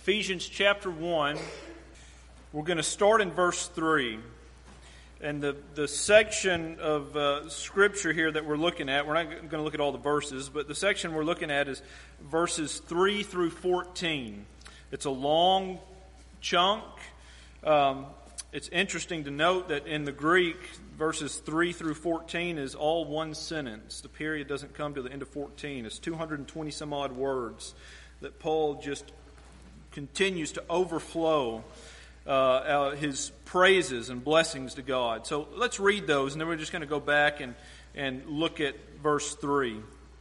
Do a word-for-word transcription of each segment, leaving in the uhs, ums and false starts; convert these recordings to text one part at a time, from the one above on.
Ephesians chapter one, we're going to start in verse three. And the, the section of uh, Scripture here that we're looking at, we're not going to look at all the verses, but the section we're looking at is verses three through fourteen. It's a long chunk. Um, it's interesting to note that in the Greek, verses three through fourteen is all one sentence. The period doesn't come to the end of fourteen. It's two hundred twenty some odd words that Paul just continues to overflow uh, his praises and blessings to God. So let's read those, and then we're just going to go back and, and look at verse three.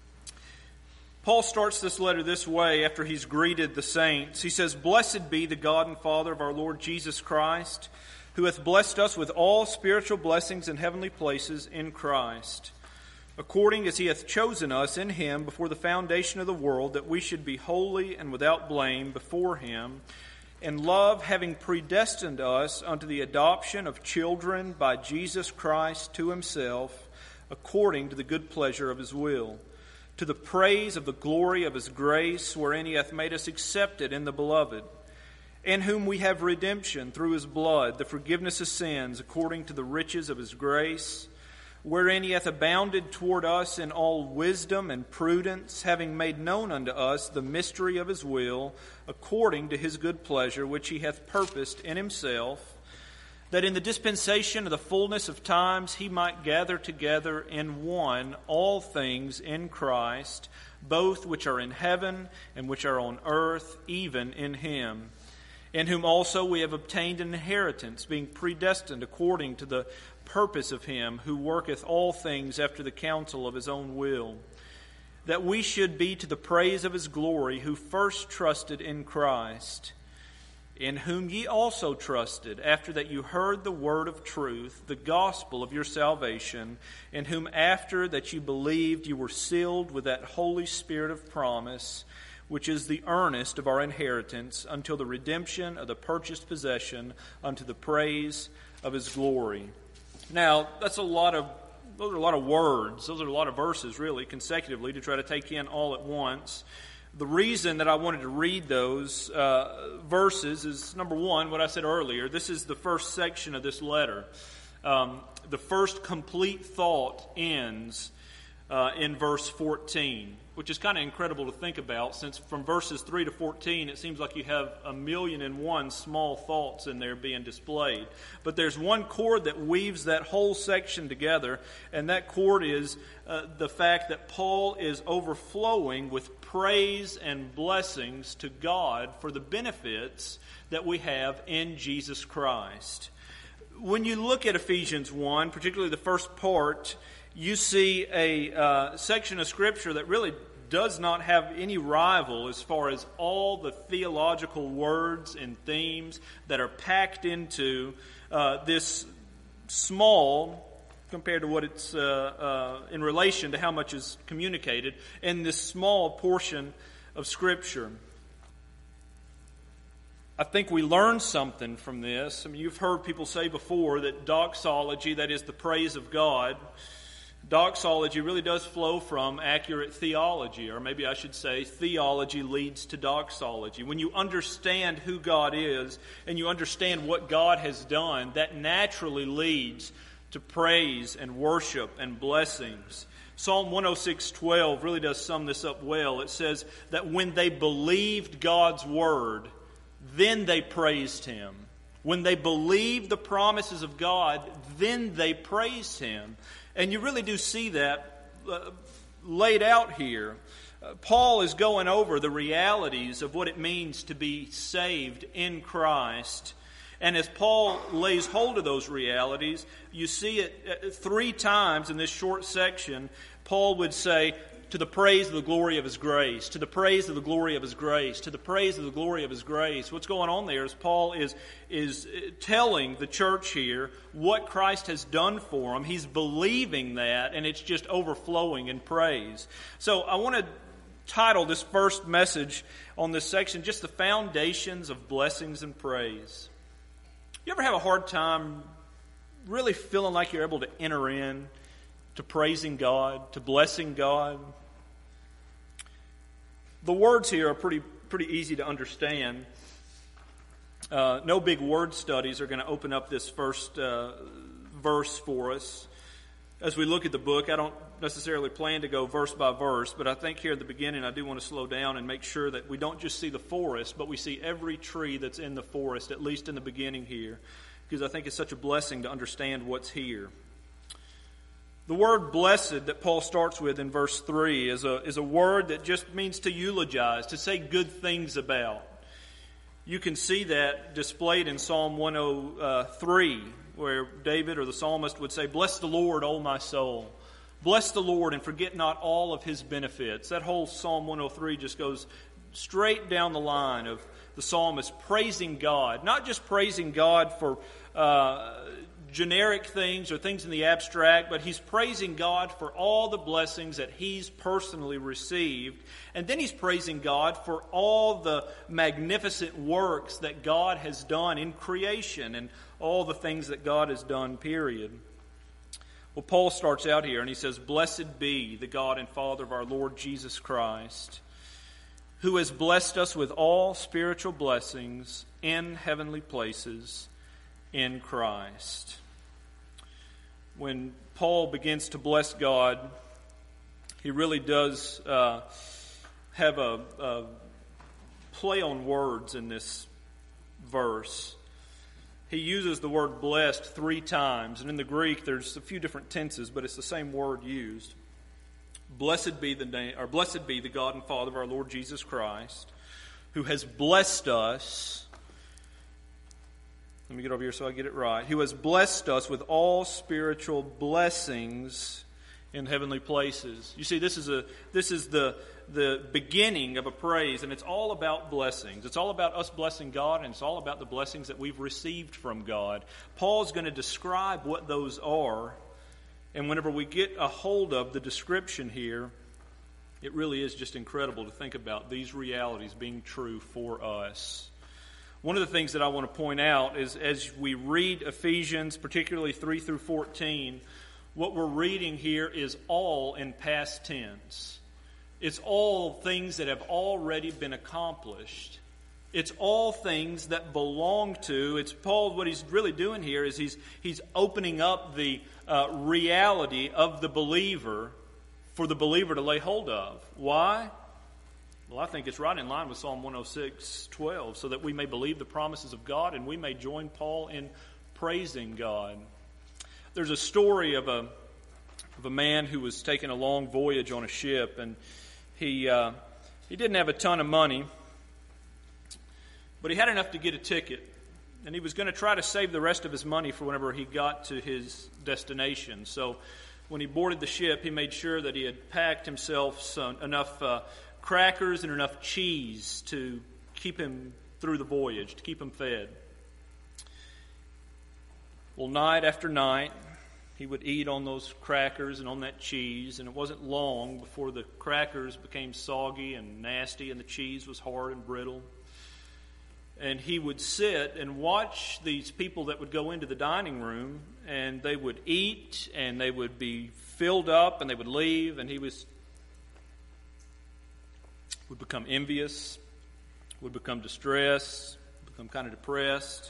Paul starts this letter this way after he's greeted the saints. He says, "Blessed be the God and Father of our Lord Jesus Christ, who hath blessed us with all spiritual blessings in heavenly places in Christ, according as he hath chosen us in him before the foundation of the world, that we should be holy and without blame before him, in love having predestined us unto the adoption of children by Jesus Christ to himself, according to the good pleasure of his will, to the praise of the glory of his grace, wherein he hath made us accepted in the beloved, in whom we have redemption through his blood, the forgiveness of sins, according to the riches of his grace, wherein he hath abounded toward us in all wisdom and prudence, having made known unto us the mystery of his will, according to his good pleasure, which he hath purposed in himself, that in the dispensation of the fullness of times he might gather together in one all things in Christ, both which are in heaven and which are on earth, even in him, in whom also we have obtained an inheritance, being predestined according to the purpose of him who worketh all things after the counsel of his own will, that we should be to the praise of his glory, who first trusted in Christ, in whom ye also trusted, after that you heard the word of truth, the gospel of your salvation, in whom after that you believed you were sealed with that Holy Spirit of promise, which is the earnest of our inheritance, until the redemption of the purchased possession, unto the praise of his glory." Now, that's a lot of those are a lot of words. Those are a lot of verses, really, consecutively, to try to take in all at once. The reason that I wanted to read those uh, verses is, number one, what I said earlier. This is the first section of this letter. Um, the first complete thought ends uh, in verse fourteen, which is kind of incredible to think about, since from verses three to fourteen, it seems like you have a million and one small thoughts in there being displayed. But there's one chord that weaves that whole section together, and that chord is uh, the fact that Paul is overflowing with praise and blessings to God for the benefits that we have in Jesus Christ. When you look at Ephesians one, particularly the first part, you see a uh, section of Scripture that really does not have any rival as far as all the theological words and themes that are packed into uh, this small, compared to what it's uh, uh, in relation to how much is communicated, in this small portion of Scripture. I think we learn something from this. I mean, you've heard people say before that doxology, that is the praise of God, doxology really does flow from accurate theology, or maybe I should say theology leads to doxology. When you understand who God is and you understand what God has done, that naturally leads to praise and worship and blessings. Psalm one oh six twelve really does sum this up well. It says that when they believed God's word, then they praised him. When they believed the promises of God, then they praised him. And you really do see that uh, laid out here. Uh, Paul is going over the realities of what it means to be saved in Christ. And as Paul lays hold of those realities, you see it uh, three times in this short section. Paul would say, to the praise of the glory of his grace, to the praise of the glory of his grace, to the praise of the glory of his grace. What's going on there is Paul is, is telling the church here what Christ has done for them. He's believing that, and it's just overflowing in praise. So I want to title this first message on this section, just the foundations of blessings and praise. You ever have a hard time really feeling like you're able to enter in to praising God, to blessing God? The words here are pretty pretty easy to understand. Uh, no big word studies are going to open up this first uh, verse for us. As we look at the book, I don't necessarily plan to go verse by verse, but I think here at the beginning I do want to slow down and make sure that we don't just see the forest, but we see every tree that's in the forest, at least in the beginning here, because I think it's such a blessing to understand what's here. The word blessed that Paul starts with in verse three is a, is a word that just means to eulogize, to say good things about. You can see that displayed in Psalm one oh three, where David or the psalmist would say, "Bless the Lord, O my soul. Bless the Lord and forget not all of His benefits." That whole Psalm one oh three just goes straight down the line of the psalmist praising God. Not just praising God for uh, generic things or things in the abstract, but he's praising God for all the blessings that he's personally received. And then he's praising God for all the magnificent works that God has done in creation and all the things that God has done, period. Well, Paul starts out here and he says, "Blessed be the God and Father of our Lord Jesus Christ, who has blessed us with all spiritual blessings in heavenly places in Christ." When Paul begins to bless God, he really does uh, have a, a play on words in this verse. He uses the word blessed three times, and in the Greek there's a few different tenses, but it's the same word used. Blessed be the name, or blessed be the God and Father of our Lord Jesus Christ, who has blessed us. Let me get over here so I get it right. Who has blessed us with all spiritual blessings in heavenly places. You see, this is a this is the the beginning of a praise, and it's all about blessings. It's all about us blessing God, and it's all about the blessings that we've received from God. Paul's going to describe what those are, and whenever we get a hold of the description here, it really is just incredible to think about these realities being true for us. One of the things that I want to point out is as we read Ephesians, particularly three through fourteen, what we're reading here is all in past tense. It's all things that have already been accomplished. It's all things that belong to. It's Paul, what he's really doing here is he's he's opening up the uh, reality of the believer for the believer to lay hold of. Why? Well, I think it's right in line with Psalm one oh six twelve, so that we may believe the promises of God and we may join Paul in praising God. There's a story of a of a man who was taking a long voyage on a ship, and he uh, he didn't have a ton of money, but he had enough to get a ticket, and he was going to try to save the rest of his money for whenever he got to his destination. So when he boarded the ship, he made sure that he had packed himself some, enough uh, crackers and enough cheese to keep him through the voyage, to keep him fed. Well, night after night, he would eat on those crackers and on that cheese, and it wasn't long before the crackers became soggy and nasty and the cheese was hard and brittle. And he would sit and watch these people that would go into the dining room, and they would eat and they would be filled up and they would leave, and he was would become envious, would become distressed, become kind of depressed,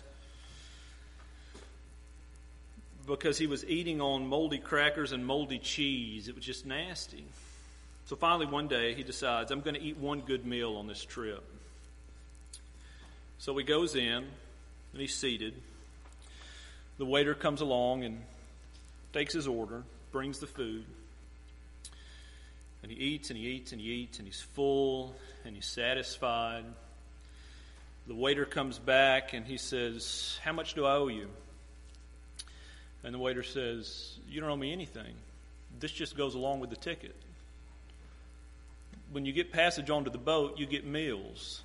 because he was eating on moldy crackers and moldy cheese. It was just nasty. So finally one day he decides, I'm going to eat one good meal on this trip. So he goes in and he's seated. The waiter comes along and takes his order, brings the food. And he eats and he eats and he eats and he's full and he's satisfied. The waiter comes back and he says, "How much do I owe you?" And the waiter says, "You don't owe me anything. This just goes along with the ticket. When you get passage onto the boat, you get meals."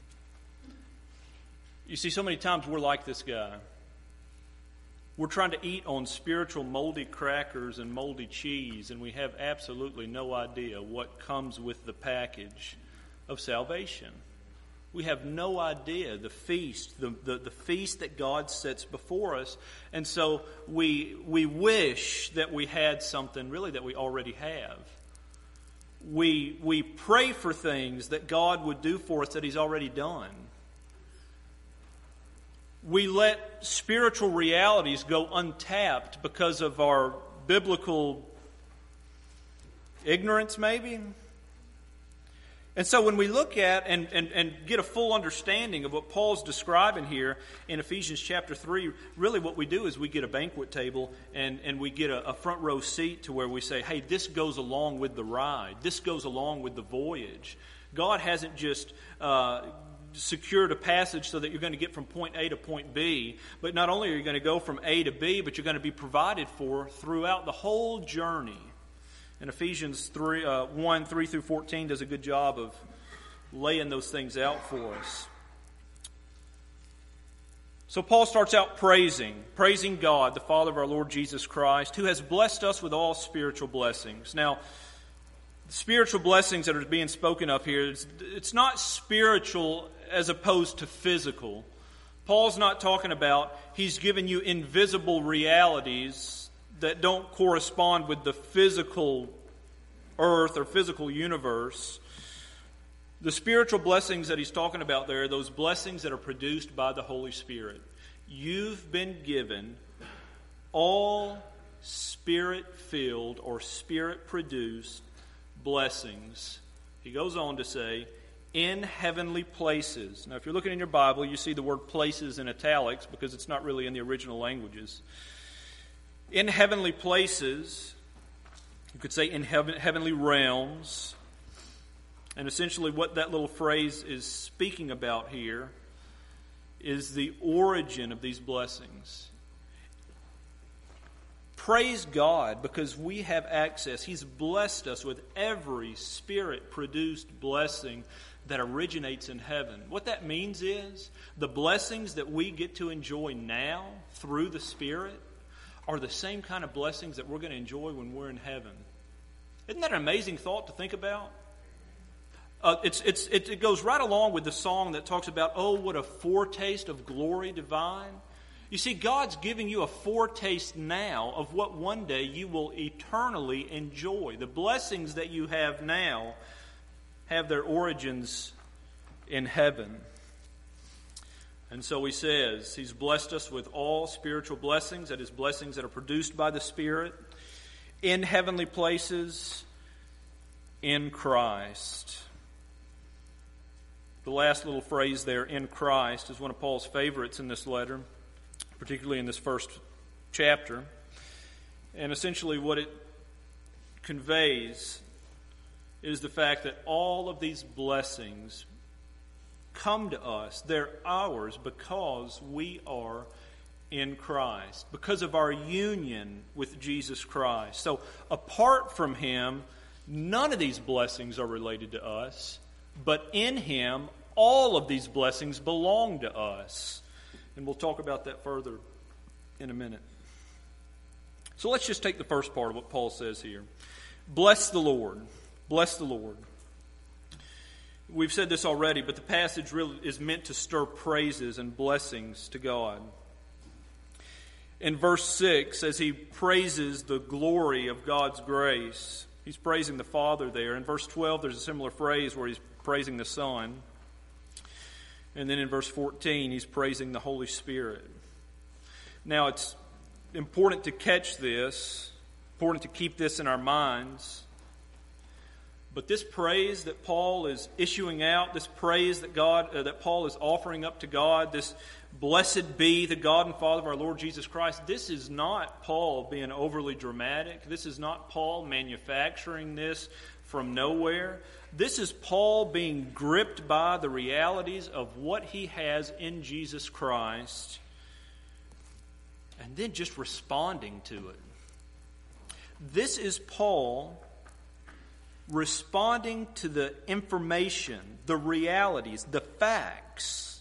You see, so many times we're like this guy. We're trying to eat on spiritual moldy crackers and moldy cheese, and we have absolutely no idea what comes with the package of salvation. We have no idea the feast, the, the, the feast that God sets before us. And so we we wish that we had something really that we already have. we, we pray for things that God would do for us that He's already done. We let spiritual realities go untapped because of our biblical ignorance, maybe. And so when we look at and, and, and get a full understanding of what Paul's describing here in Ephesians chapter three, really what we do is we get a banquet table and, and we get a, a front row seat to where we say, hey, this goes along with the ride. This goes along with the voyage. God hasn't just uh, secured a passage so that you're going to get from point A to point B, but not only are you going to go from A to B, but you're going to be provided for throughout the whole journey. And Ephesians three, uh, one, three through fourteen does a good job of laying those things out for us. So Paul starts out praising, praising God, the Father of our Lord Jesus Christ, who has blessed us with all spiritual blessings. Now, the spiritual blessings that are being spoken of here, it's, it's not spiritual as opposed to physical. Paul's not talking about he's given you invisible realities that don't correspond with the physical earth or physical universe. The spiritual blessings that he's talking about there are those blessings that are produced by the Holy Spirit. You've been given all Spirit-filled or Spirit-produced blessings. He goes on to say, in heavenly places. Now, if you're looking in your Bible, you see the word places in italics because it's not really in the original languages. In heavenly places, you could say in heaven, heavenly realms. And essentially what that little phrase is speaking about here is the origin of these blessings. Praise God because we have access. He's blessed us with every Spirit-produced blessing that originates in heaven. What that means is the blessings that we get to enjoy now through the Spirit are the same kind of blessings that we're going to enjoy when we're in heaven. Isn't that an amazing thought to think about? Uh, it's, it's, it, it goes right along with the song that talks about, oh, what a foretaste of glory divine. You see, God's giving you a foretaste now of what one day you will eternally enjoy. The blessings that you have now have their origins in heaven. And so he says, He's blessed us with all spiritual blessings, that is, blessings that are produced by the Spirit, in heavenly places, in Christ. The last little phrase there, in Christ, is one of Paul's favorites in this letter, particularly in this first chapter. And essentially what it conveys is the fact that all of these blessings come to us. They're ours because we are in Christ, because of our union with Jesus Christ. So apart from Him, none of these blessings are related to us, but in Him, all of these blessings belong to us. And we'll talk about that further in a minute. So let's just take the first part of what Paul says here. Bless the Lord. Bless the Lord. We've said this already, but the passage really is meant to stir praises and blessings to God. In verse six, as he praises the glory of God's grace, he's praising the Father there. In verse twelve, there's a similar phrase where he's praising the Son. And then in verse fourteen, he's praising the Holy Spirit. Now, it's important to catch this, important to keep this in our minds. But this praise that Paul is issuing out, this praise that God, uh, that Paul is offering up to God, this blessed be the God and Father of our Lord Jesus Christ, this is not Paul being overly dramatic. This is not Paul manufacturing this from nowhere. This is Paul being gripped by the realities of what he has in Jesus Christ and then just responding to it. This is Paul responding to the information, the realities, the facts.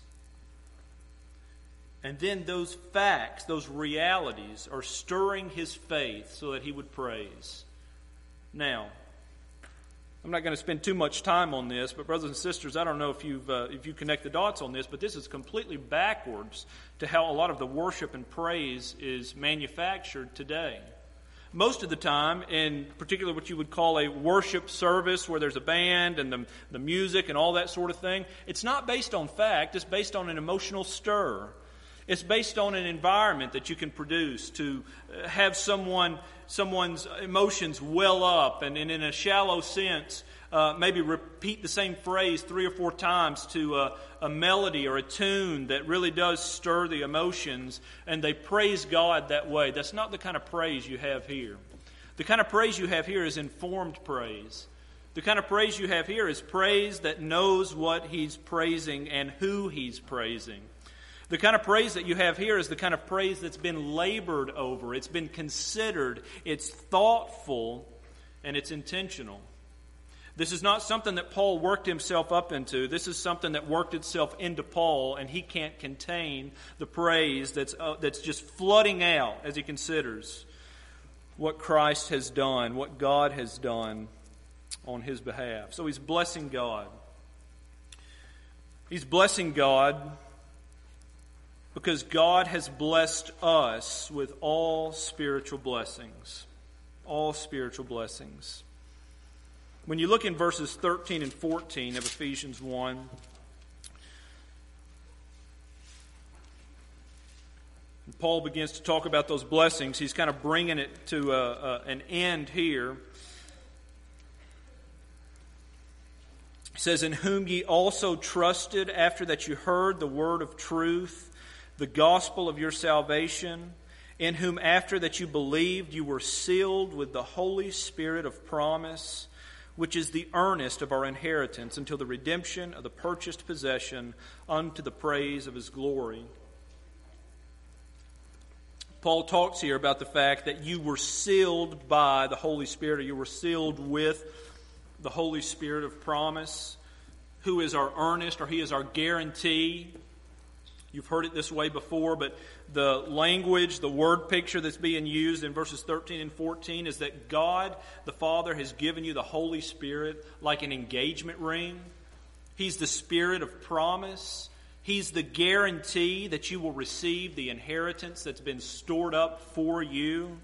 And then those facts, those realities are stirring his faith so that he would praise. Now, I'm not going to spend too much time on this, but brothers and sisters, I don't know if you've uh, if you connect the dots on this, but this is completely backwards to how a lot of the worship and praise is manufactured today. most of the time, in particular what you would call a worship service where there's a band and the, the music and all that sort of thing, it's not based on fact, it's based on an emotional stir. It's based on an environment that you can produce to have someone, someone's emotions well up and, and in a shallow sense, uh, maybe repeat the same phrase three or four times to a, a melody or a tune that really does stir the emotions, and they praise God that way. That's not the kind of praise you have here. The kind of praise you have here is informed praise. The kind of praise you have here is praise that knows what he's praising and who he's praising. The kind of praise that you have here is the kind of praise that's been labored over. It's been considered. It's thoughtful. And it's intentional. This is not something that Paul worked himself up into. This is something that worked itself into Paul, and he can't contain the praise that's, uh, that's just flooding out as he considers what Christ has done, what God has done on his behalf. So he's blessing God. He's blessing God because God has blessed us with all spiritual blessings. All spiritual blessings. When you look in verses thirteen and fourteen of Ephesians one, Paul begins to talk about those blessings. He's kind of bringing it to a, a, an end here. He says, "In whom ye also trusted after that you heard the word of truth, the gospel of your salvation, in whom after that you believed you were sealed with the Holy Spirit of promise, which is the earnest of our inheritance until the redemption of the purchased possession unto the praise of his glory." Paul talks here about the fact that you were sealed by the Holy Spirit, or you were sealed with the Holy Spirit of promise, who is our earnest, or he is our guarantee. You've heard it this way before, but the language, the word picture that's being used in verses thirteen and fourteen is that God, the Father, has given you the Holy Spirit like an engagement ring. He's the Spirit of promise. He's the guarantee that you will receive the inheritance that's been stored up for you.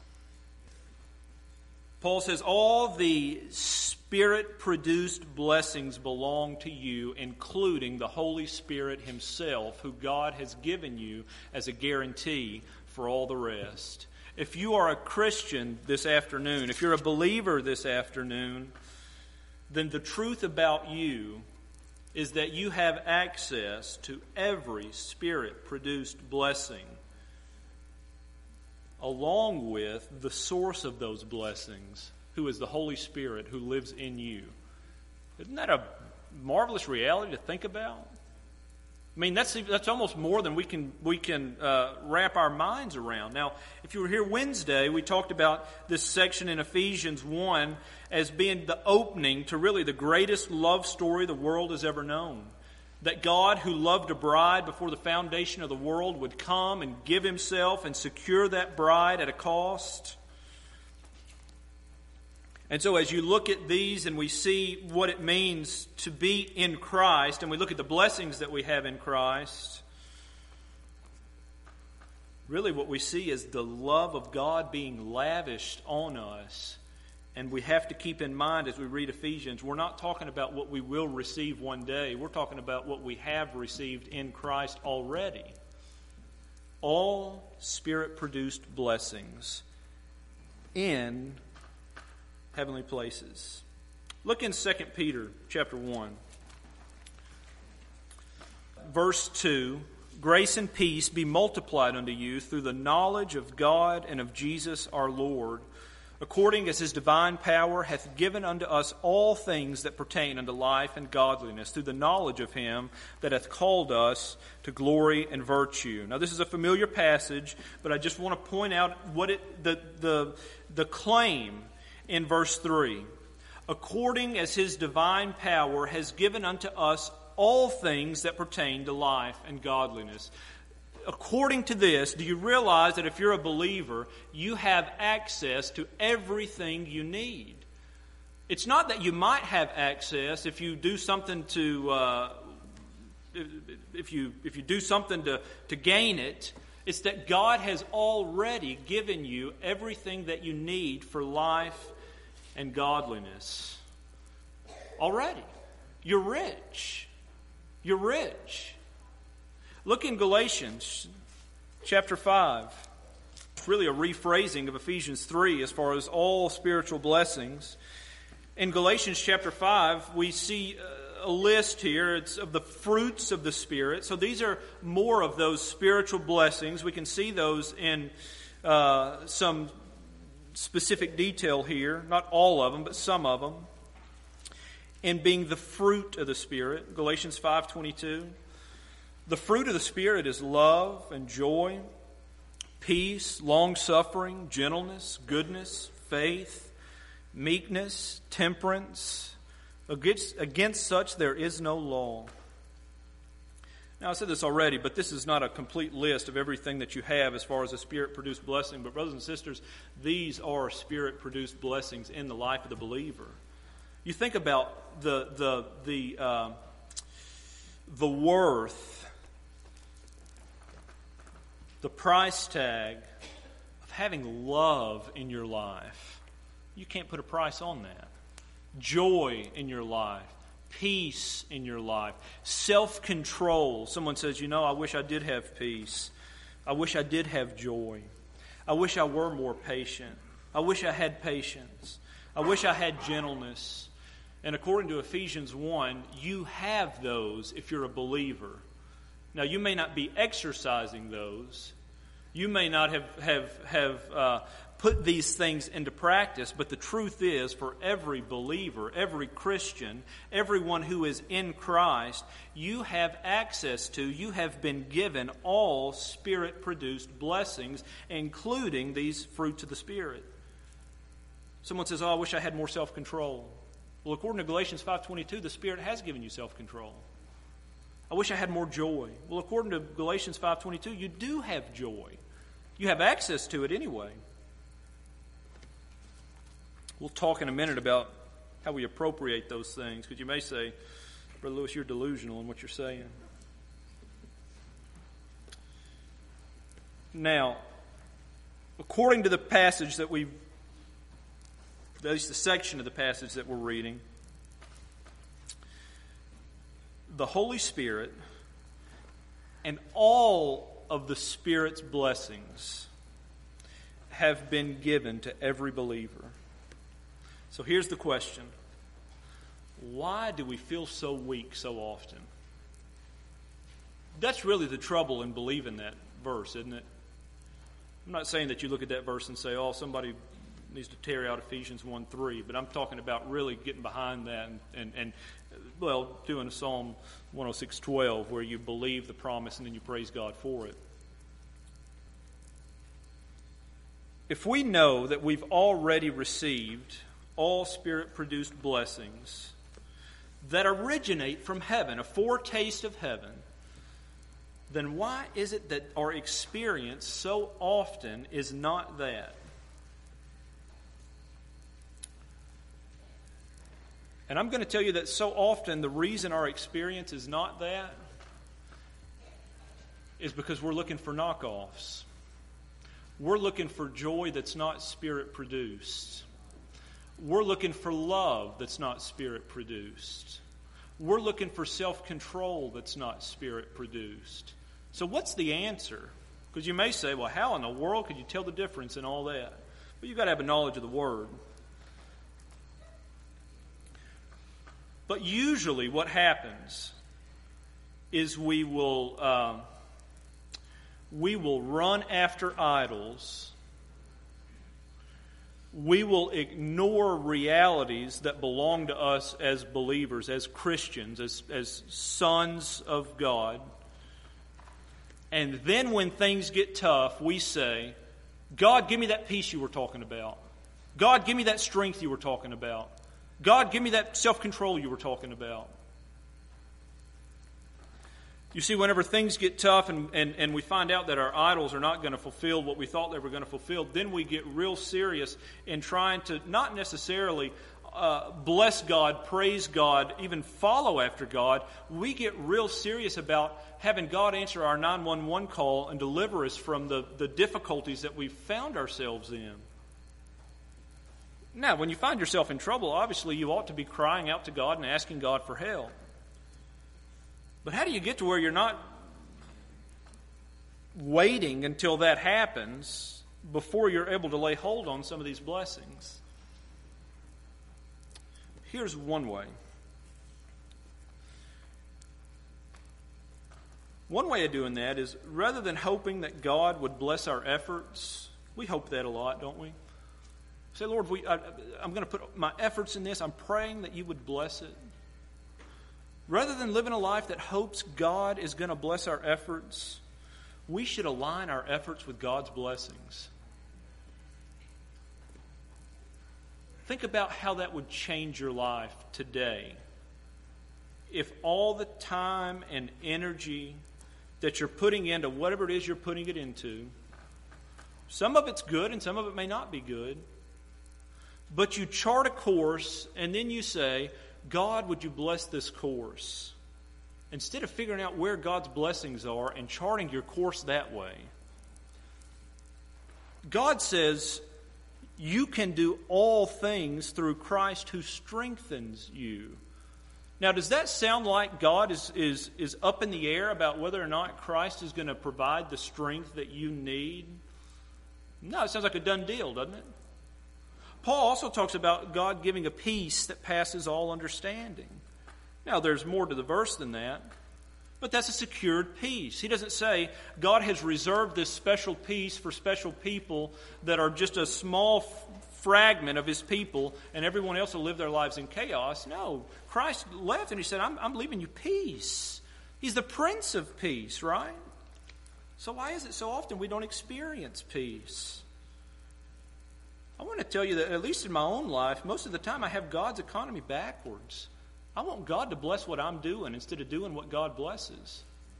Paul says all the Spirit-produced blessings belong to you, including the Holy Spirit himself, who God has given you as a guarantee for all the rest. If you are a Christian this afternoon, if you're a believer this afternoon, then the truth about you is that you have access to every Spirit-produced blessing, along with the source of those blessings, who is the Holy Spirit who lives in you. Isn't that a marvelous reality to think about? I mean, that's that's almost more than we can we can uh, wrap our minds around. Now, if you were here Wednesday, we talked about this section in Ephesians one as being the opening to really the greatest love story the world has ever known. That God, who loved a bride before the foundation of the world, would come and give himself and secure that bride at a cost. And so as you look at these and we see what it means to be in Christ, and we look at the blessings that we have in Christ, really what we see is the love of God being lavished on us. And we have to keep in mind as we read Ephesians, we're not talking about what we will receive one day. We're talking about what we have received in Christ already. All Spirit-produced blessings in heavenly places. Look in Second Peter chapter one. Verse two, "Grace and peace be multiplied unto you through the knowledge of God and of Jesus our Lord, according as his divine power hath given unto us all things that pertain unto life and godliness, through the knowledge of him that hath called us to glory and virtue." Now this is a familiar passage, but I just want to point out what it the the the claim in verse three. "According as his divine power has given unto us all things that pertain to life and godliness." According to this, do you realize that if you're a believer, you have access to everything you need? It's not that you might have access if you do something to uh, if you if you do something to, to gain it. It's that God has already given you everything that you need for life and godliness. Already. You're rich. You're rich. Look in Galatians chapter five. It's really a rephrasing of Ephesians three as far as all spiritual blessings. In Galatians chapter five, we see a list here. It's of the fruits of the Spirit. So these are more of those spiritual blessings. We can see those in uh, some specific detail here. Not all of them, but some of them. In being the fruit of the Spirit, Galatians five twenty-two. The fruit of the Spirit is love and joy, peace, long-suffering, gentleness, goodness, faith, meekness, temperance. Against, against such there is no law. Now, I said this already, but this is not a complete list of everything that you have as far as a Spirit-produced blessing. But brothers and sisters, these are Spirit-produced blessings in the life of the believer. You think about the the the uh, the worth, the price tag of having love in your life. You can't put a price on that. Joy in your life, peace in your life, self-control. Someone says, you know, I wish I did have peace. I wish I did have joy. I wish I were more patient. I wish I had patience. I wish I had gentleness. And according to Ephesians one, you have those if you're a believer. Now, you may not be exercising those. You may not have, have, have uh, put these things into practice, but the truth is, for every believer, every Christian, everyone who is in Christ, you have access to, you have been given all Spirit-produced blessings, including these fruits of the Spirit. Someone says, oh, I wish I had more self-control. Well, according to Galatians five twenty-two, the Spirit has given you self-control. I wish I had more joy. Well, according to Galatians five twenty-two, you do have joy. You have access to it anyway. We'll talk in a minute about how we appropriate those things, because you may say, Brother Lewis, you're delusional in what you're saying. Now, according to the passage that we've, at least the section of the passage that we're reading, the Holy Spirit and all of the Spirit's blessings have been given to every believer. So here's the question. Why do we feel so weak so often? That's really the trouble in believing that verse, isn't it? I'm not saying that you look at that verse and say, oh, somebody needs to tear out Ephesians one three, but I'm talking about really getting behind that and, and, and well, doing a Psalm one oh six twelve where you believe the promise and then you praise God for it. If we know that we've already received all Spirit-produced blessings that originate from heaven, a foretaste of heaven, then why is it that our experience so often is not that? And I'm going to tell you that so often the reason our experience is not that is because we're looking for knockoffs. We're looking for joy that's not Spirit-produced. We're looking for love that's not Spirit-produced. We're looking for self-control that's not Spirit-produced. So what's the answer? Because you may say, well, how in the world could you tell the difference in all that? Well, you've got to have a knowledge of the Word. But usually what happens is we will uh, we will run after idols. We will ignore realities that belong to us as believers, as Christians, as, as sons of God. And then when things get tough, we say, God, give me that peace you were talking about. God, give me that strength you were talking about. God, give me that self-control you were talking about. You see, whenever things get tough and, and, and we find out that our idols are not going to fulfill what we thought they were going to fulfill, then we get real serious in trying to not necessarily uh, bless God, praise God, even follow after God, we get real serious about having God answer our nine one one call and deliver us from the, the difficulties that we've found ourselves in. Now, when you find yourself in trouble, obviously you ought to be crying out to God and asking God for help. But how do you get to where you're not waiting until that happens before you're able to lay hold on some of these blessings? Here's one way. One way of doing that is, rather than hoping that God would bless our efforts, we hope that a lot, don't we? Say, Lord, we, I, I'm going to put my efforts in this. I'm praying that you would bless it. Rather than living a life that hopes God is going to bless our efforts, we should align our efforts with God's blessings. Think about how that would change your life today if all the time and energy that you're putting into whatever it is you're putting it into, some of it's good and some of it may not be good, but you chart a course and then you say, God, would you bless this course? Instead of figuring out where God's blessings are and charting your course that way, God says, you can do all things through Christ who strengthens you. Now, does that sound like God is, is, is up in the air about whether or not Christ is going to provide the strength that you need? No, it sounds like a done deal, doesn't it? Paul also talks about God giving a peace that passes all understanding. Now, there's more to the verse than that, but that's a secured peace. He doesn't say God has reserved this special peace for special people that are just a small f- fragment of his people and everyone else will live their lives in chaos. No, Christ left and he said, I'm, I'm leaving you peace. He's the Prince of Peace, right? So why is it so often we don't experience peace? I want to tell you that, at least in my own life, most of the time I have God's economy backwards. I want God to bless what I'm doing instead of doing what God blesses.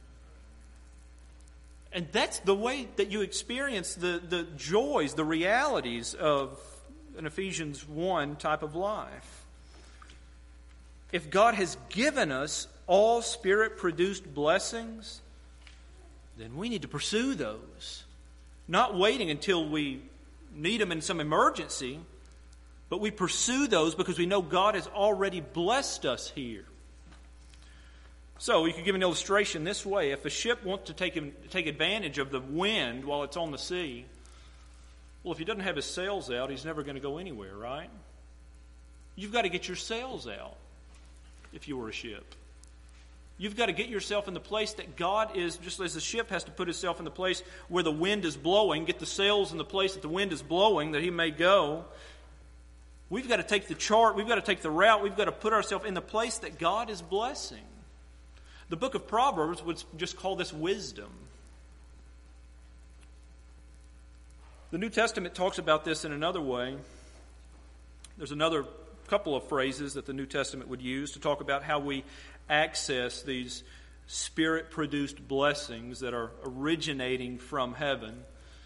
And that's the way that you experience the, the joys, the realities of an Ephesians one type of life. If God has given us all Spirit-produced blessings, then we need to pursue those. Not waiting until we need them in some emergency, but we pursue those because we know God has already blessed us here. So you could give an illustration this way. If a ship wants to take, take advantage of the wind while it's on the sea, well, if he doesn't have his sails out, he's never going to go anywhere, right? You've got to get your sails out if you were a ship. You've got to get yourself in the place that God is, just as the ship has to put itself in the place where the wind is blowing, get the sails in the place that the wind is blowing, that he may go. We've got to take the chart, we've got to take the route, we've got to put ourselves in the place that God is blessing. The book of Proverbs would just call this wisdom. The New Testament talks about this in another way. There's another couple of phrases that the New Testament would use to talk about how we access these Spirit-produced blessings that are originating from heaven.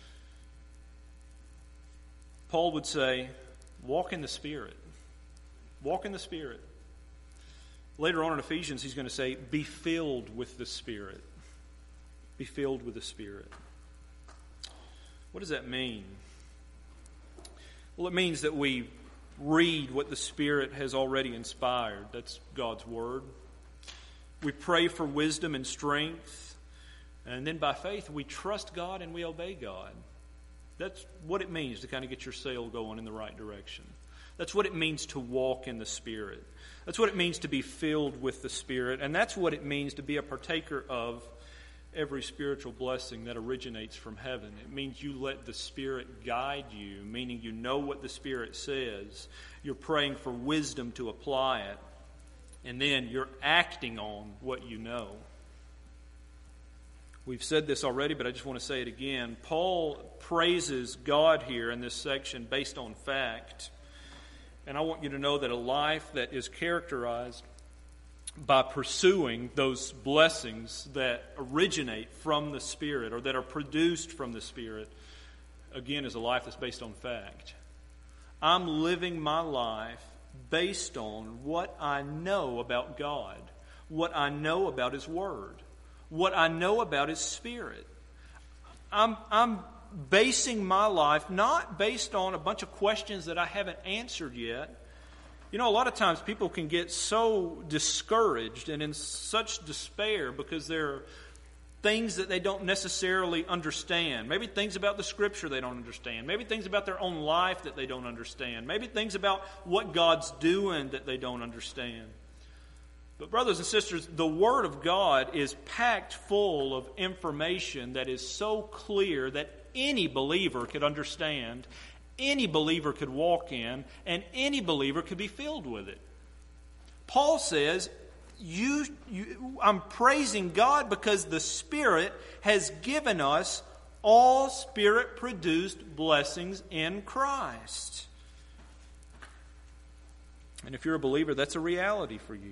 Paul would say, walk in the Spirit. Walk in the Spirit. Later on in Ephesians, he's going to say, be filled with the Spirit. Be filled with the Spirit. What does that mean? Well, it means that we read what the Spirit has already inspired. That's God's Word. We pray for wisdom and strength. And then by faith, we trust God and we obey God. That's what it means to kind of get your sail going in the right direction. That's what it means to walk in the Spirit. That's what it means to be filled with the Spirit. And that's what it means to be a partaker of every spiritual blessing that originates from heaven. It means you let the Spirit guide you, meaning you know what the Spirit says. You're praying for wisdom to apply it. And then you're acting on what you know. We've said this already, but I just want to say it again. Paul praises God here in this section based on fact. And I want you to know that a life that is characterized by pursuing those blessings that originate from the Spirit or that are produced from the Spirit, again, is a life that's based on fact. I'm living my life based on what I know about God, what I know about His Word, what I know about His Spirit. I'm, I'm basing my life not based on a bunch of questions that I haven't answered yet. You know, a lot of times people can get so discouraged and in such despair because there are things that they don't necessarily understand. Maybe things about the Scripture they don't understand. Maybe things about their own life that they don't understand. Maybe things about what God's doing that they don't understand. But brothers and sisters, the Word of God is packed full of information that is so clear that any believer could understand, any believer could walk in, and any believer could be filled with it. Paul says, You, you, I'm praising God because the Spirit has given us all Spirit-produced blessings in Christ. And if you're a believer, that's a reality for you.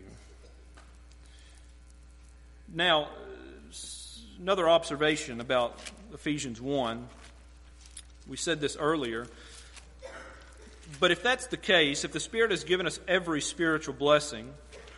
Now, another observation about Ephesians one. We said this earlier. But if that's the case, if the Spirit has given us every spiritual blessing,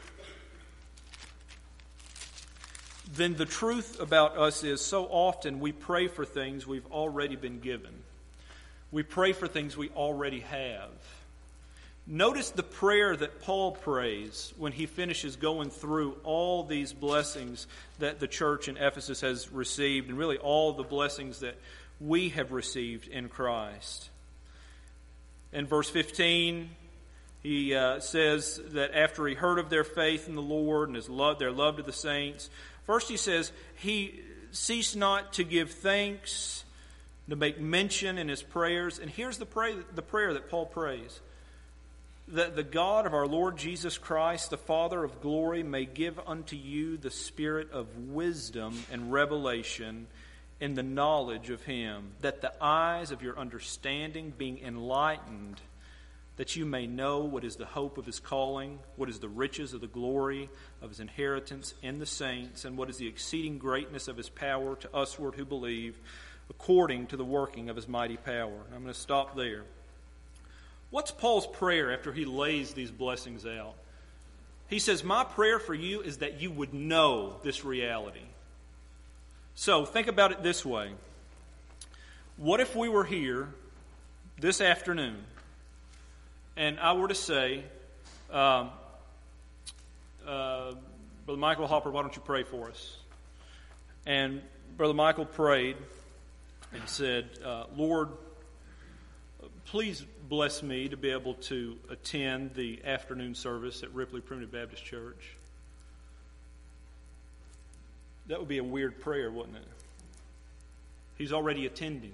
then the truth about us is so often we pray for things we've already been given. We pray for things we already have. Notice the prayer that Paul prays when he finishes going through all these blessings that the church in Ephesus has received, and really all the blessings that we have received in Christ. In verse fifteen, he uh, says that after he heard of their faith in the Lord and his love, their love to the saints, first he says, he ceased not to give thanks, to make mention in his prayers. And here's the, pray, the prayer that Paul prays. That the God of our Lord Jesus Christ, the Father of glory, may give unto you the spirit of wisdom and revelation in the knowledge of Him, that the eyes of your understanding being enlightened, that you may know what is the hope of His calling, what is the riches of the glory of His inheritance in the saints, and what is the exceeding greatness of His power to usward who believe, according to the working of His mighty power. And I'm going to stop there. What's Paul's prayer after he lays these blessings out? He says, my prayer for you is that you would know this reality. So think about it this way. What if we were here this afternoon and I were to say, um, uh, Brother Michael Hopper, why don't you pray for us? And Brother Michael prayed and said, uh, Lord, please bless me to be able to attend the afternoon service at Ripley Primitive Baptist Church. That would be a weird prayer, wouldn't it? He's already attending.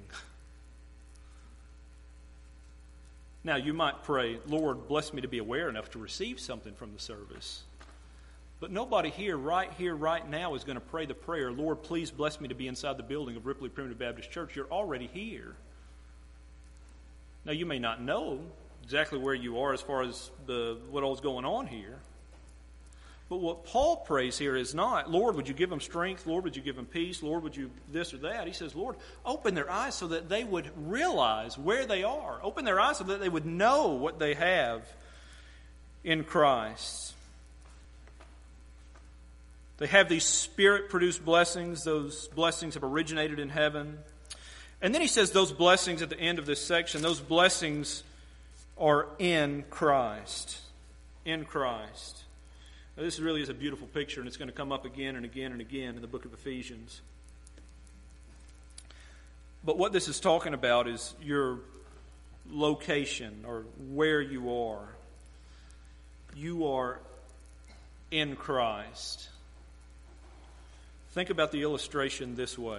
Now, you might pray, Lord, bless me to be aware enough to receive something from the service. But nobody here, right here, right now, is going to pray the prayer, Lord, please bless me to be inside the building of Ripley Primitive Baptist Church. You're already here. Now, you may not know exactly where you are as far as the what all's going on here. But what Paul prays here is not, Lord, would you give them strength? Lord, would you give them peace? Lord, would you this or that? He says, Lord, open their eyes so that they would realize where they are. Open their eyes so that they would know what they have in Christ. They have these Spirit-produced blessings. Those blessings have originated in heaven. And then he says those blessings at the end of this section, those blessings are in Christ. In Christ. Now, this really is a beautiful picture, and it's going to come up again and again and again in the book of Ephesians. But what this is talking about is your location or where you are. You are in Christ. Think about the illustration this way.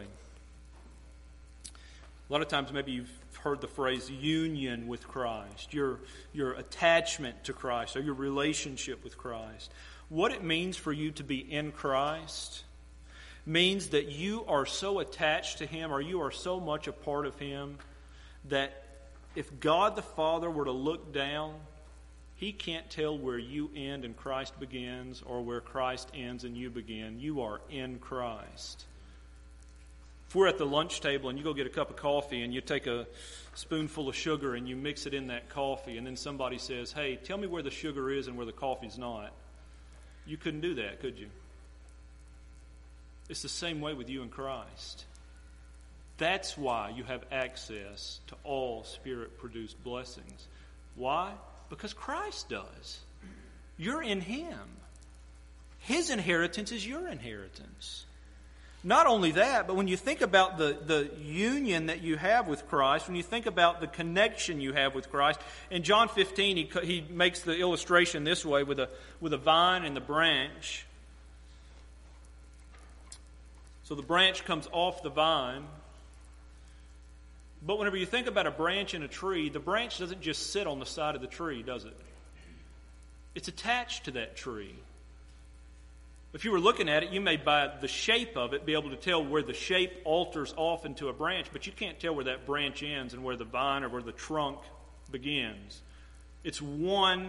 A lot of times maybe you've heard the phrase union with Christ, your, your attachment to Christ or your relationship with Christ. What it means for you to be in Christ means that you are so attached to Him or you are so much a part of Him that if God the Father were to look down, He can't tell where you end and Christ begins or where Christ ends and you begin. You are in Christ. we're at the lunch table and you go get a cup of coffee and you take a spoonful of sugar and you mix it in that coffee, and then somebody says, hey, tell me where the sugar is and where the coffee's not. You couldn't do that, could you? It's the same way with you in Christ. That's why you have access to all Spirit-produced blessings. Why? Because Christ does. You're in Him. His inheritance is your inheritance. Not only that, but when you think about the, the union that you have with Christ, when you think about the connection you have with Christ, in John fifteen, he, he makes the illustration this way with a, with a vine and the branch. So the branch comes off the vine. But whenever you think about a branch in a tree, the branch doesn't just sit on the side of the tree, does it? It's attached to that tree. If you were looking at it, you may, by the shape of it, be able to tell where the shape alters off into a branch, but you can't tell where that branch ends and where the vine or where the trunk begins. It's one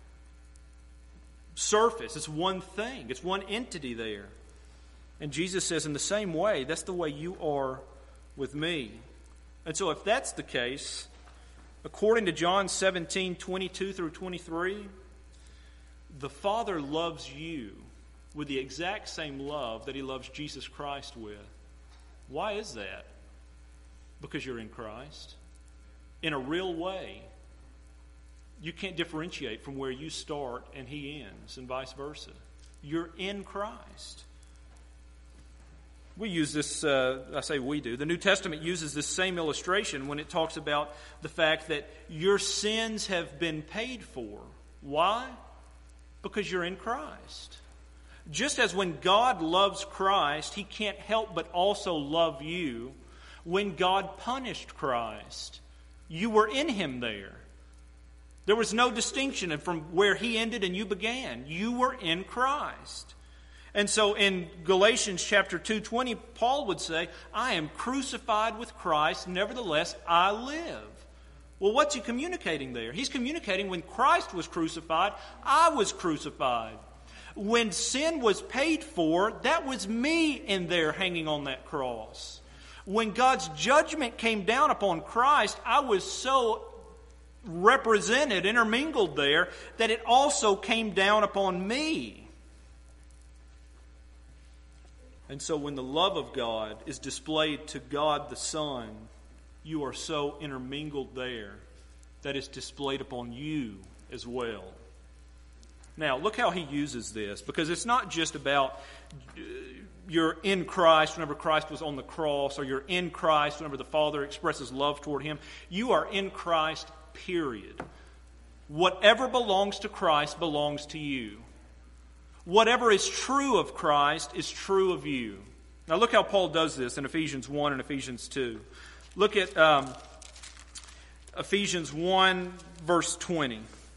surface. It's one thing. It's one entity there. And Jesus says, in the same way, that's the way you are with me. And so if that's the case, according to John seventeen, twenty-two through twenty-three, the Father loves you with the exact same love that He loves Jesus Christ with. Why is that? Because you're in Christ. In a real way. You can't differentiate from where you start and He ends, and vice versa. You're in Christ. We use this, uh, I say we do, the New Testament uses this same illustration when it talks about the fact that your sins have been paid for. Why? Because you're in Christ. Just as when God loves Christ, He can't help but also love you. When God punished Christ, you were in Him there. There was no distinction from where He ended and you began. You were in Christ. And so in Galatians chapter two twenty, Paul would say, I am crucified with Christ, nevertheless I live. Well, what's he communicating there? He's communicating when Christ was crucified, I was crucified. When sin was paid for, that was me in there hanging on that cross. When God's judgment came down upon Christ, I was so represented, intermingled there, that it also came down upon me. And so when the love of God is displayed to God the Son, you are so intermingled there that it's displayed upon you as well. Now, look how he uses this, because it's not just about uh, you're in Christ whenever Christ was on the cross, or you're in Christ whenever the Father expresses love toward Him. You are in Christ, period. Whatever belongs to Christ belongs to you. Whatever is true of Christ is true of you. Now look how Paul does this in Ephesians one and Ephesians two. Look at um, Ephesians one, verse twenty.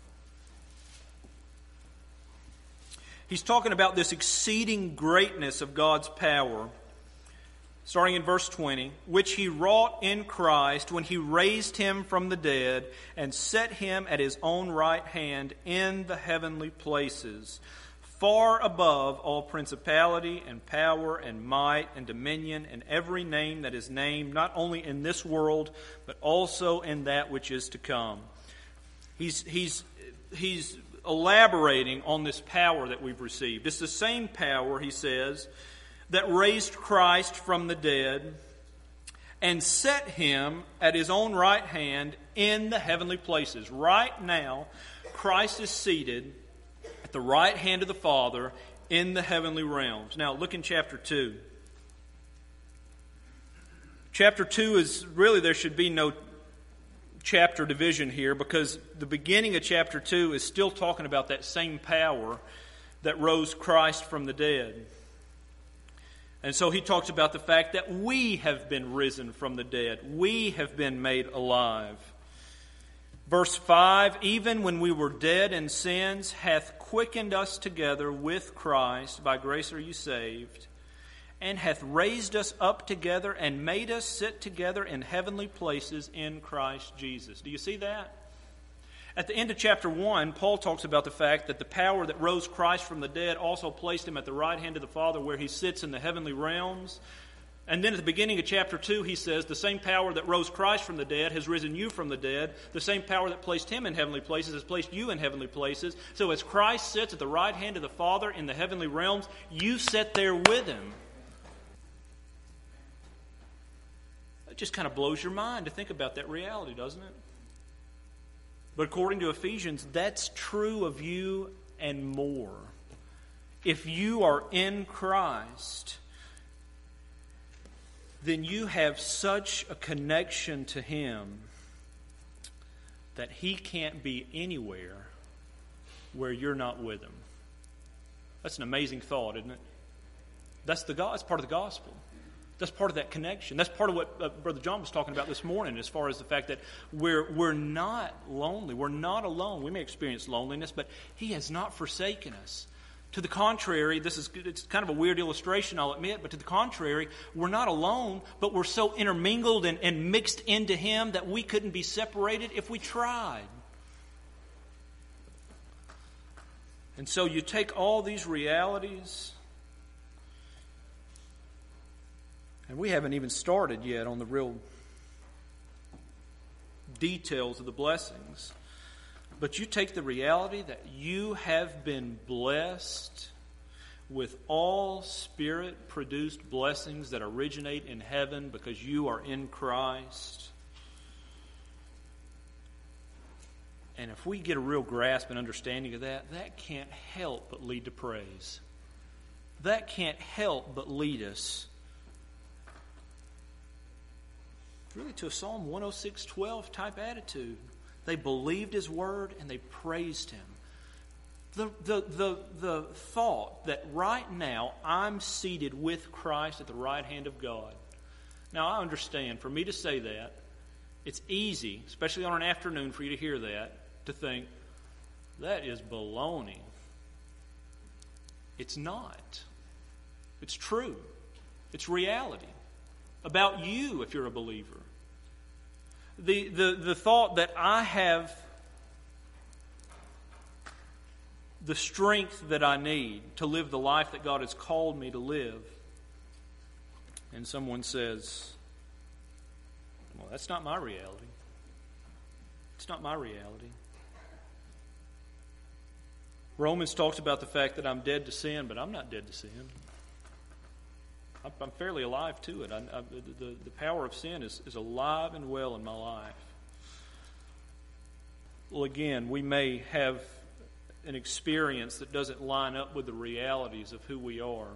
He's talking about this exceeding greatness of God's power. Starting in verse twenty, which He wrought in Christ when He raised Him from the dead and set Him at His own right hand in the heavenly places, far above all principality and power and might and dominion and every name that is named, not only in this world, but also in that which is to come. He's, he's, he's elaborating on this power that we've received. It's the same power, he says, that raised Christ from the dead and set Him at His own right hand in the heavenly places. Right now, Christ is seated at the right hand of the Father in the heavenly realms. Now, look in chapter two. Chapter two is really, there should be no chapter division here, because the beginning of chapter two is still talking about that same power that rose Christ from the dead. And so he talks about the fact that we have been risen from the dead. We have been made alive. Verse five, even when we were dead in sins, hath quickened us together with Christ. By grace are you saved. And hath raised us up together and made us sit together in heavenly places in Christ Jesus. Do you see that? At the end of chapter one, Paul talks about the fact that the power that rose Christ from the dead also placed Him at the right hand of the Father, where He sits in the heavenly realms. And then at the beginning of chapter two, he says, the same power that rose Christ from the dead has risen you from the dead. The same power that placed him in heavenly places has placed you in heavenly places. So as Christ sits at the right hand of the Father in the heavenly realms, you sit there with him. It just kind of blows your mind to think about that reality, doesn't it? But according to Ephesians, that's true of you and more. If you are in Christ, then you have such a connection to him that he can't be anywhere where you're not with him. That's an amazing thought, isn't it? That's the that's part of the gospel. That's part of that connection. That's part of what uh, Brother John was talking about this morning, as far as the fact that we're we're not lonely. We're not alone. We may experience loneliness, but he has not forsaken us. To the contrary, this is it's kind of a weird illustration, I'll admit, but to the contrary, we're not alone, but we're so intermingled and, and mixed into him that we couldn't be separated if we tried. And so you take all these realities, and we haven't even started yet on the real details of the blessings. But you take the reality that you have been blessed with all Spirit-produced blessings that originate in heaven because you are in Christ. And if we get a real grasp and understanding of that, that can't help but lead to praise. That can't help but lead us really to a Psalm one oh six twelve type attitude. They believed his word and they praised him. The, the, the, the thought that right now I'm seated with Christ at the right hand of God. Now I understand, for me to say that, it's easy, especially on an afternoon for you to hear that, to think, that is baloney. It's not. It's true. It's reality. About you if you're a believer. The, the, the thought that I have the strength that I need to live the life that God has called me to live. And someone says, well, that's not my reality. It's not my reality. Romans talks about the fact that I'm dead to sin, but I'm not dead to sin. I'm fairly alive to it. I, I, the, the power of sin is, is alive and well in my life. Well, again, we may have an experience that doesn't line up with the realities of who we are.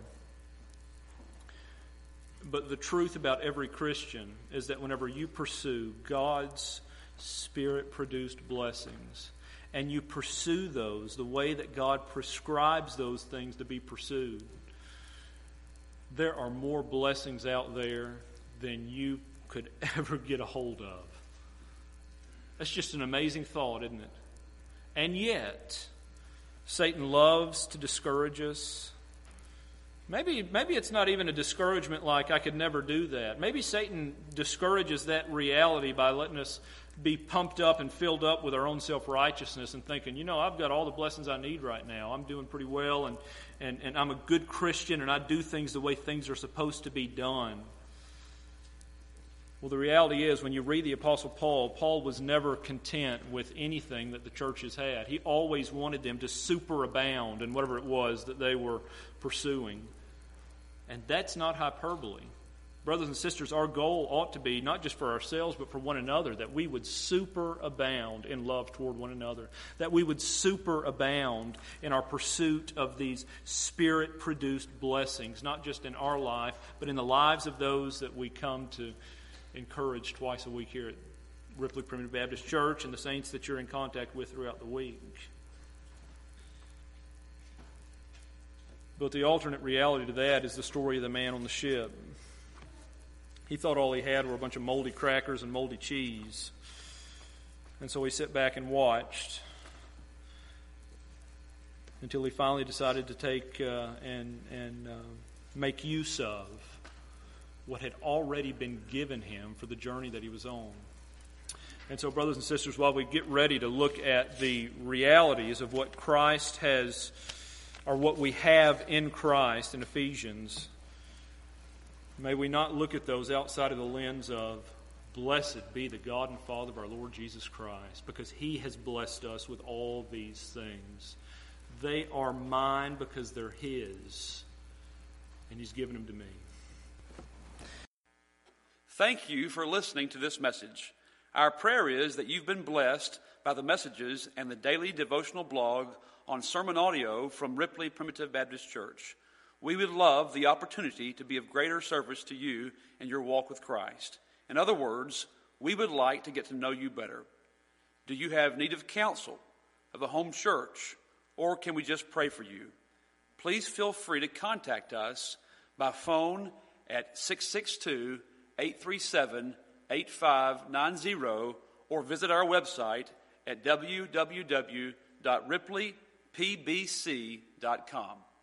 But the truth about every Christian is that whenever you pursue God's Spirit-produced blessings, and you pursue those the way that God prescribes those things to be pursued, there are more blessings out there than you could ever get a hold of. That's just an amazing thought, isn't it? And yet, Satan loves to discourage us. Maybe, maybe it's not even a discouragement like I could never do that. Maybe Satan discourages that reality by letting us be pumped up and filled up with our own self-righteousness and thinking, you know, I've got all the blessings I need right now. I'm doing pretty well, and, and, and I'm a good Christian, and I do things the way things are supposed to be done. Well, the reality is, when you read the Apostle Paul, Paul was never content with anything that the churches had. He always wanted them to superabound in whatever it was that they were pursuing. And that's not hyperbole. Brothers and sisters, our goal ought to be, not just for ourselves, but for one another, that we would superabound in love toward one another. That we would superabound in our pursuit of these Spirit-produced blessings, not just in our life, but in the lives of those that we come to encourage twice a week here at Ripley Primitive Baptist Church, and the saints that you're in contact with throughout the week. But the alternate reality to that is the story of the man on the ship. He thought all he had were a bunch of moldy crackers and moldy cheese. And so he sat back and watched until he finally decided to take uh, and, and uh, make use of what had already been given him for the journey that he was on. And so, brothers and sisters, while we get ready to look at the realities of what Christ has, or what we have in Christ in Ephesians, May we not look at those outside of the lens of, blessed be the God and Father of our Lord Jesus Christ, because He has blessed us with all these things. They are mine because they're His, and He's given them to me. Thank you for listening to this message. Our prayer is that you've been blessed by the messages and the daily devotional blog on sermon audio from Ripley Primitive Baptist Church. We would love the opportunity to be of greater service to you in your walk with Christ. In other words, we would like to get to know you better. Do you have need of counsel, of a home church, or can we just pray for you? Please feel free to contact us by phone at six six two, eight three seven, eight five nine zero or visit our website at w w w dot ripley p b c dot com.